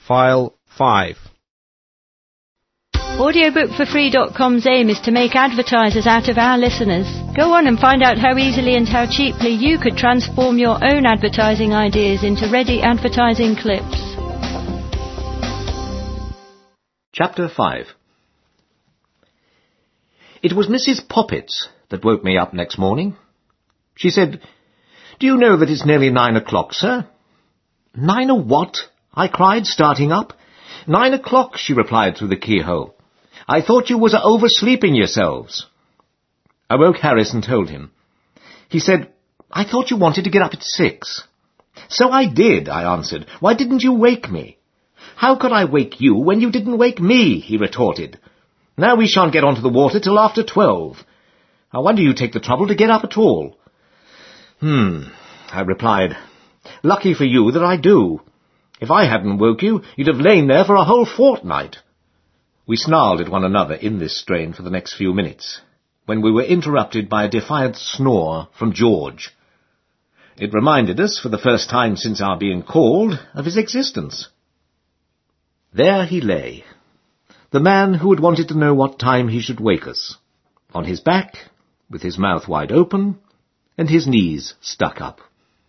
File 5. Audiobookforfree.com's aim is to make advertisers out of our listeners. Go on and find out how easily and how cheaply you could transform your own advertising ideas into ready advertising clips. Chapter 5. It was Mrs. Poppets that woke me up next morning. She said, "Do you know that it's nearly 9 o'clock, sir?" "9 what?" I cried, starting up. "9 o'clock," she replied through the keyhole. "I thought you was oversleeping yourselves." I woke Harris and told him. He said, "I thought you wanted to get up at 6. "So I did," I answered. "Why didn't you wake me?" "How could I wake you when you didn't wake me?" he retorted. "Now we shan't get onto the water till after 12. I wonder you take the trouble to get up at all." I replied. "Lucky for you that I do. If I hadn't woke you, you'd have lain there for a whole fortnight." We snarled at one another in this strain for the next few minutes, when we were interrupted by a defiant snore from George. It reminded us, for the first time since our being called, of his existence. There he lay, the man who had wanted to know what time he should wake us, on his back, with his mouth wide open, and his knees stuck up.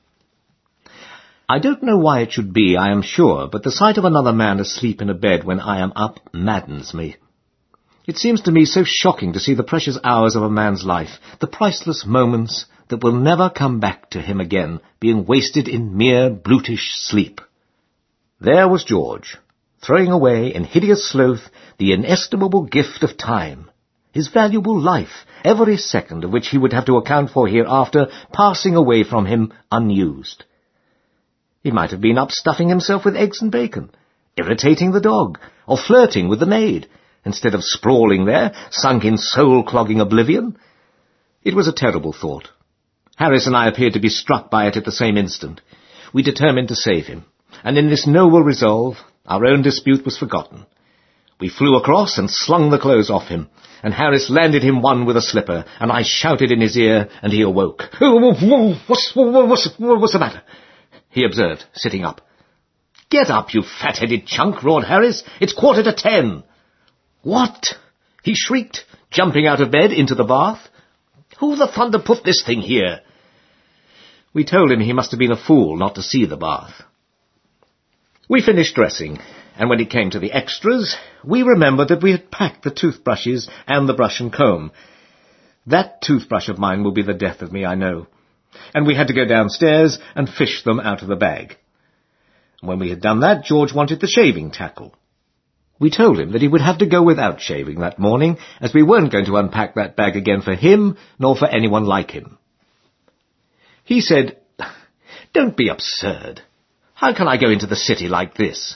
I don't know why it should be, I am sure, but the sight of another man asleep in a bed when I am up maddens me. It seems to me so shocking to see the precious hours of a man's life, the priceless moments that will never come back to him again, being wasted in mere brutish sleep. There was George, throwing away in hideous sloth the inestimable gift of time, his valuable life, every second of which he would have to account for hereafter, passing away from him unused. He might have been up stuffing himself with eggs and bacon, irritating the dog, or flirting with the maid, instead of sprawling there, sunk in soul-clogging oblivion. It was a terrible thought. Harris and I appeared to be struck by it at the same instant. We determined to save him, and in this noble resolve, our own dispute was forgotten. We flew across and slung the clothes off him, and Harris landed him one with a slipper, and I shouted in his ear, and he awoke. What's the matter?" he observed, sitting up. "Get up, you fat-headed chunk," roared Harris. "It's 10:15. "What?" he shrieked, jumping out of bed into the bath. "Who the thunder put this thing here?" We told him he must have been a fool not to see the bath. We finished dressing, and when it came to the extras, we remembered that we had packed the toothbrushes and the brush and comb. That toothbrush of mine will be the death of me, I know. And we had to go downstairs and fish them out of the bag. When we had done that, George wanted the shaving tackle. We told him that he would have to go without shaving that morning, as we weren't going to unpack that bag again for him, nor for anyone like him. He said, "Don't be absurd. How can I go into the city like this?"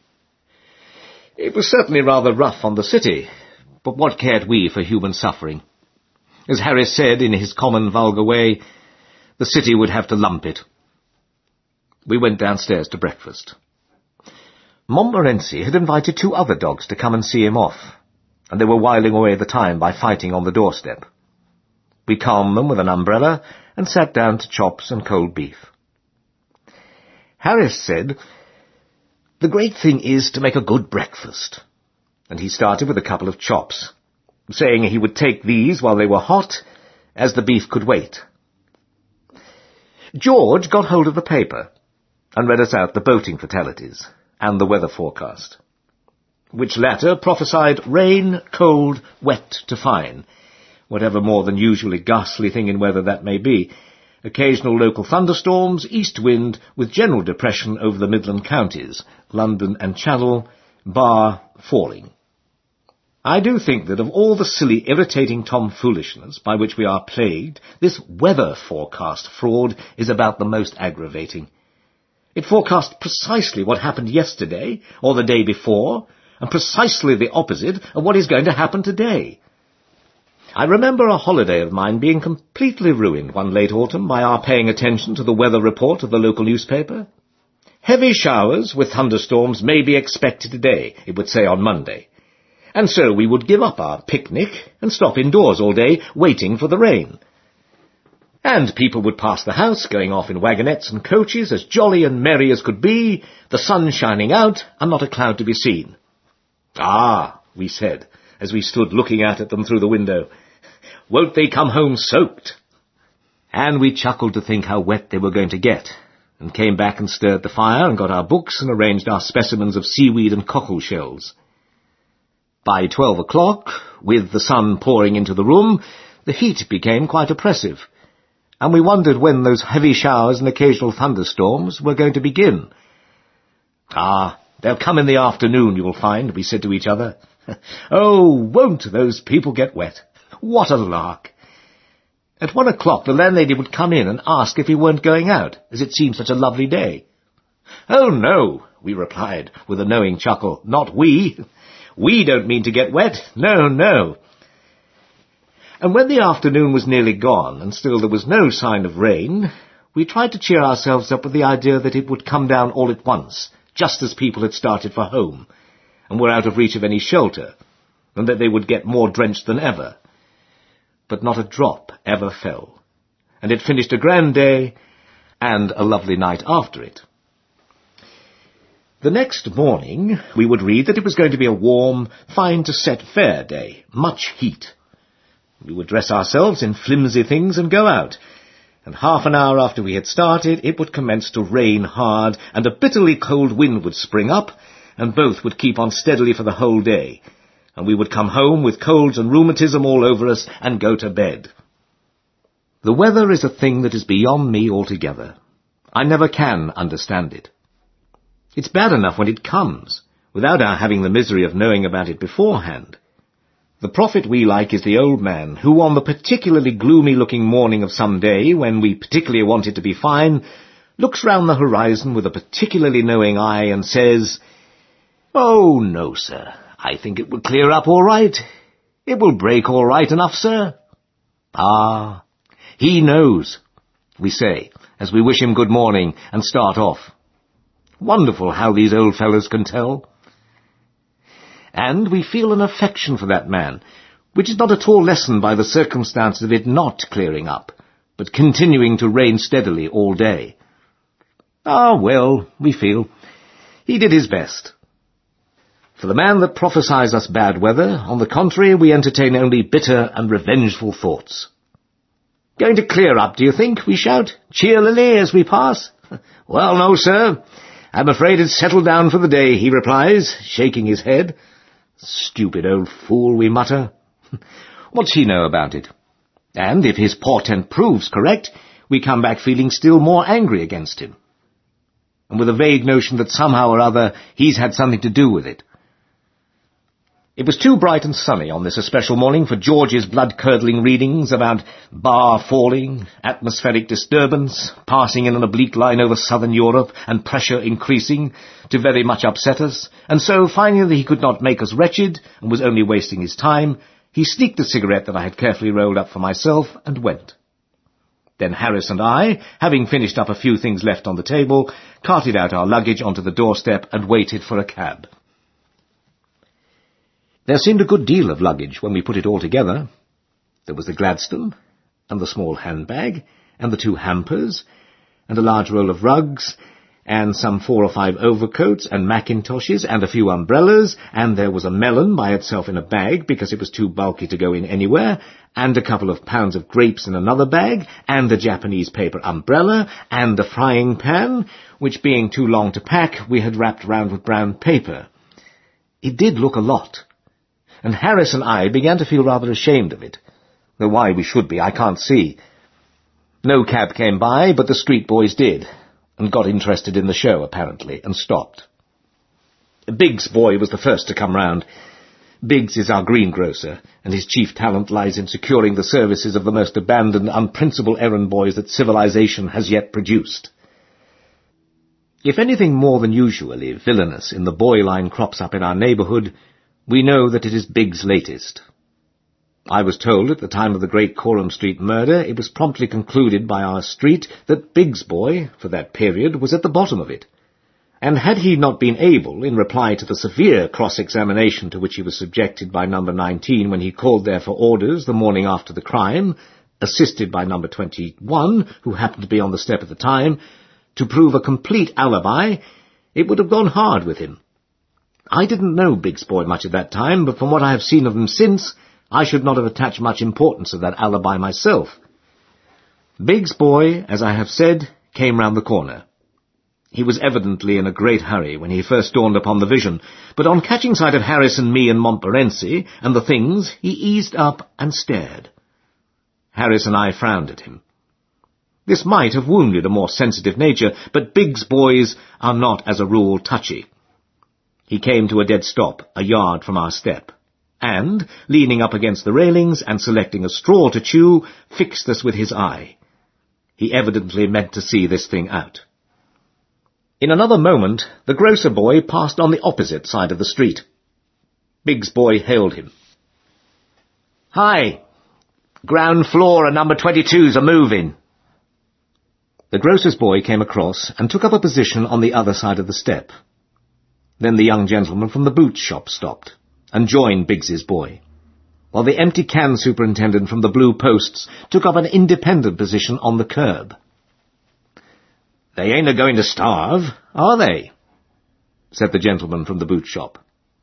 It was certainly rather rough on the city, but what cared we for human suffering? As Harris said in his common vulgar way, the city would have to lump it. We went downstairs to breakfast. Montmorency had invited 2 other dogs to come and see him off, and they were whiling away the time by fighting on the doorstep. We calmed them with an umbrella and sat down to chops and cold beef. Harris said, "The great thing is to make a good breakfast," and he started with a couple of chops, saying he would take these while they were hot, as the beef could wait. George got hold of the paper and read us out the boating fatalities and the weather forecast, which latter prophesied rain, cold, wet to fine, whatever more than usually ghastly thing in weather that may be, occasional local thunderstorms, east wind with general depression over the Midland counties, London and Channel, bar falling. I do think that of all the silly, irritating tomfoolishness by which we are plagued, this weather forecast fraud is about the most aggravating. It forecast precisely what happened yesterday or the day before, and precisely the opposite of what is going to happen today. I remember a holiday of mine being completely ruined one late autumn by our paying attention to the weather report of the local newspaper. Heavy showers with thunderstorms may be expected today, it would say on Monday. And so we would give up our picnic and stop indoors all day waiting for the rain. And people would pass the house, going off in wagonettes and coaches, as jolly and merry as could be, the sun shining out, and not a cloud to be seen. "Ah," we said, as we stood looking out at them through the window, "won't they come home soaked?" And we chuckled to think how wet they were going to get, and came back and stirred the fire and got our books and arranged our specimens of seaweed and cockle shells. By 12 o'clock, with the sun pouring into the room, the heat became quite oppressive, and we wondered when those heavy showers and occasional thunderstorms were going to begin. "Ah, they'll come in the afternoon, you'll find," we said to each other. "Oh, won't those people get wet? What a lark!" At 1 o'clock the landlady would come in and ask if we weren't going out, as it seemed such a lovely day. "Oh, no," we replied, with a knowing chuckle, "not we. We don't mean to get wet. No, no." And when the afternoon was nearly gone, and still there was no sign of rain, we tried to cheer ourselves up with the idea that it would come down all at once, just as people had started for home, and were out of reach of any shelter, and that they would get more drenched than ever. But not a drop ever fell, and it finished a grand day, and a lovely night after it. The next morning we would read that it was going to be a warm, fine-to-set fair day, much heat. We would dress ourselves in flimsy things and go out, and half an hour after we had started it would commence to rain hard, and a bitterly cold wind would spring up, and both would keep on steadily for the whole day, and we would come home with colds and rheumatism all over us and go to bed. The weather is a thing that is beyond me altogether. I never can understand it. It's bad enough when it comes, without our having the misery of knowing about it beforehand. The prophet we like is the old man, who on the particularly gloomy-looking morning of some day, when we particularly want it to be fine, looks round the horizon with a particularly knowing eye and says, "Oh, no, sir, I think it will clear up all right. It will break all right enough, sir." "Ah, he knows," we say, as we wish him good morning and start off. Wonderful how these old fellows can tell. And we feel an affection for that man, which is not at all lessened by the circumstance of it not clearing up, but continuing to rain steadily all day. Ah, well, we feel, he did his best. For the man that prophesies us bad weather, on the contrary, we entertain only bitter and revengeful thoughts. "Going to clear up, do you think?" we shout, cheerily as we pass. "Well, no, sir. I'm afraid it's settled down for the day," he replies, shaking his head. "Stupid old fool," we mutter. What's he know about it? And if his portent proves correct, we come back feeling still more angry against him, and with a vague notion that somehow or other he's had something to do with it. It was too bright and sunny on this especial morning for George's blood-curdling readings about bar falling, atmospheric disturbance, passing in an oblique line over southern Europe, and pressure increasing, to very much upset us, and so, finding that he could not make us wretched, and was only wasting his time, he sneaked a cigarette that I had carefully rolled up for myself, and went. Then Harris and I, having finished up a few things left on the table, carted out our luggage onto the doorstep and waited for a cab. There seemed a good deal of luggage when we put it all together. There was the Gladstone, and the small handbag, and the 2 hampers, and a large roll of rugs, and some 4 or 5 overcoats and mackintoshes, and a few umbrellas, and there was a melon by itself in a bag, because it was too bulky to go in anywhere, and a couple of pounds of grapes in another bag, and a Japanese paper umbrella, and a frying pan, which being too long to pack, we had wrapped round with brown paper. It did look a lot, and Harris and I began to feel rather ashamed of it, though why we should be I can't see. No cab came by, but the street boys did, and got interested in the show, apparently, and stopped. Biggs' boy was the first to come round. Biggs is our greengrocer, and his chief talent lies in securing the services of the most abandoned, unprincipled errand boys that civilization has yet produced. If anything more than usually villainous in the boy line crops up in our neighbourhood, we know that it is Biggs' latest. I was told at the time of the great Coram Street murder it was promptly concluded by our street that Biggs' boy, for that period, was at the bottom of it, and had he not been able, in reply to the severe cross-examination to which he was subjected by number 19 when he called there for orders the morning after the crime, assisted by number 21, who happened to be on the step at the time, to prove a complete alibi, it would have gone hard with him. I didn't know Biggs Boy much at that time, but from what I have seen of him since, I should not have attached much importance to that alibi myself. Biggs Boy, as I have said, came round the corner. He was evidently in a great hurry when he first dawned upon the vision, but on catching sight of Harris and me and Montmorency and the things, he eased up and stared. Harris and I frowned at him. This might have wounded a more sensitive nature, but Biggs Boys are not, as a rule, touchy. He came to a dead stop, a yard from our step, and, leaning up against the railings and selecting a straw to chew, fixed us with his eye. He evidently meant to see this thing out. In another moment, the grocer boy passed on the opposite side of the street. Biggs Boy hailed him. "Hi! Ground floor and number 22's a moving." The grocer's boy came across and took up a position on the other side of the step. Then the young gentleman from the boot shop stopped and joined Biggs's boy, while the empty can superintendent from the Blue Posts took up an independent position on the curb. "They ain't a-going to starve, are they?" said the gentleman from the boot shop.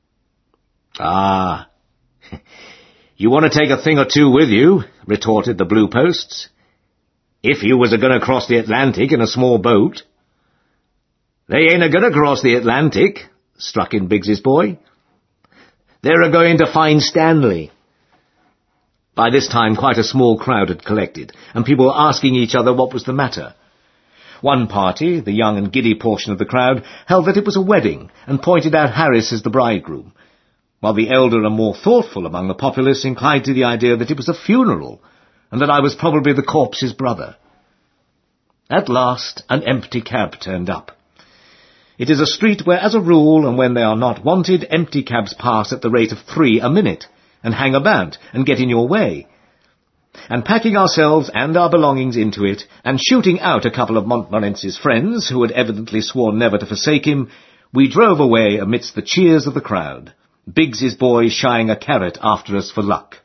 "Ah, you want to take a thing or two with you," retorted the Blue Posts. "If you was a-going to cross the Atlantic in a small boat." "They ain't a-going to cross the Atlantic," struck in Biggs's boy. "They're a-going to find Stanley." By this time quite a small crowd had collected, and people were asking each other what was the matter. One party, the young and giddy portion of the crowd, held that it was a wedding, and pointed out Harris as the bridegroom, while the elder and more thoughtful among the populace inclined to the idea that it was a funeral, and that I was probably the corpse's brother. At last, an empty cab turned up. It is a street where, as a rule, and when they are not wanted, empty cabs pass at the rate of 3 a minute, and hang about, and get in your way. And packing ourselves and our belongings into it, and shooting out a couple of Montmorency's friends, who had evidently sworn never to forsake him, we drove away amidst the cheers of the crowd, Biggs's boy shying a carrot after us for luck.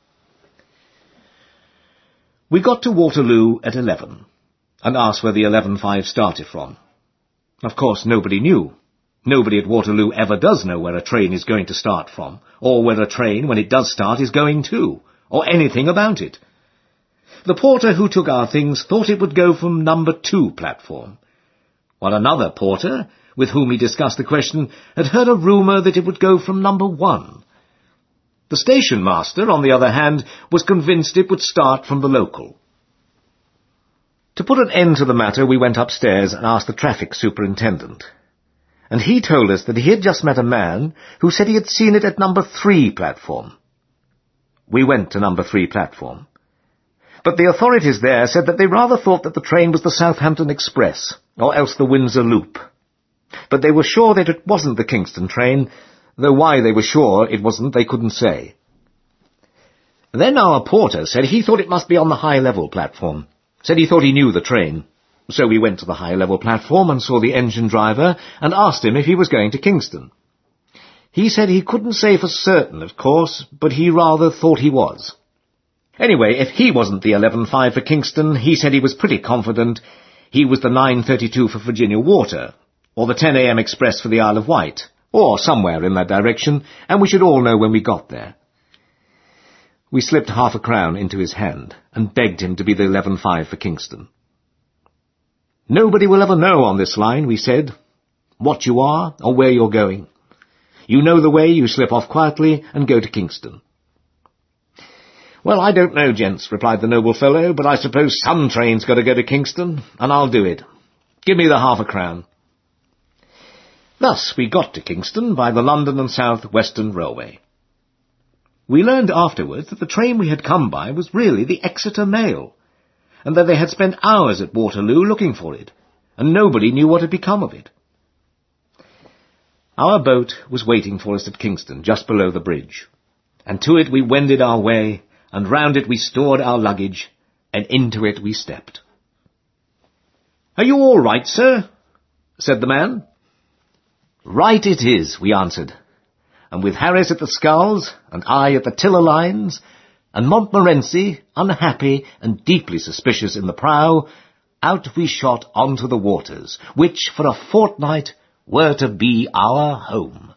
We got to Waterloo at 11, and asked where the 11.5 started from. Of course, nobody knew. Nobody at Waterloo ever does know where a train is going to start from, or where a train, when it does start, is going to, or anything about it. The porter who took our things thought it would go from number 2 platform, while another porter, with whom he discussed the question, had heard a rumour that it would go from number 1. The station master, on the other hand, was convinced it would start from the local. To put an end to the matter, we went upstairs and asked the traffic superintendent, and he told us that he had just met a man who said he had seen it at number 3 platform. We went to number 3 platform, but the authorities there said that they rather thought that the train was the Southampton Express, or else the Windsor Loop. But they were sure that it wasn't the Kingston train, though why they were sure it wasn't they couldn't say. Then our porter said he thought it must be on the high-level platform, said he thought he knew the train. So we went to the high-level platform and saw the engine driver and asked him if he was going to Kingston. He said he couldn't say for certain, of course, but he rather thought he was. Anyway, if he wasn't the 11.5 for Kingston, he said he was pretty confident he was the 9:32 for Virginia Water, or the 10 a.m. express for the Isle of Wight, or somewhere in that direction, and we should all know when we got there. We slipped half a crown into his hand and begged him to be the 11.5 for Kingston. Nobody will ever know on this line, we said, what you are or where you're going. You know the way, you slip off quietly and go to Kingston. Well, I don't know, gents, replied the noble fellow, but I suppose some train's got to go to Kingston, and I'll do it. Give me the half a crown. Thus we got to Kingston by the London and South Western Railway. We learned afterwards that the train we had come by was really the Exeter Mail, and that they had spent hours at Waterloo looking for it, and nobody knew what had become of it. Our boat was waiting for us at Kingston, just below the bridge, and to it we wended our way, and round it we stored our luggage, and into it we stepped. "Are you all right, sir?" said the man. "Right it is," we answered, and with Harris at the sculls, and I at the tiller lines, and Montmorency, unhappy and deeply suspicious in the prow, out we shot onto the waters, which for a fortnight were to be our home.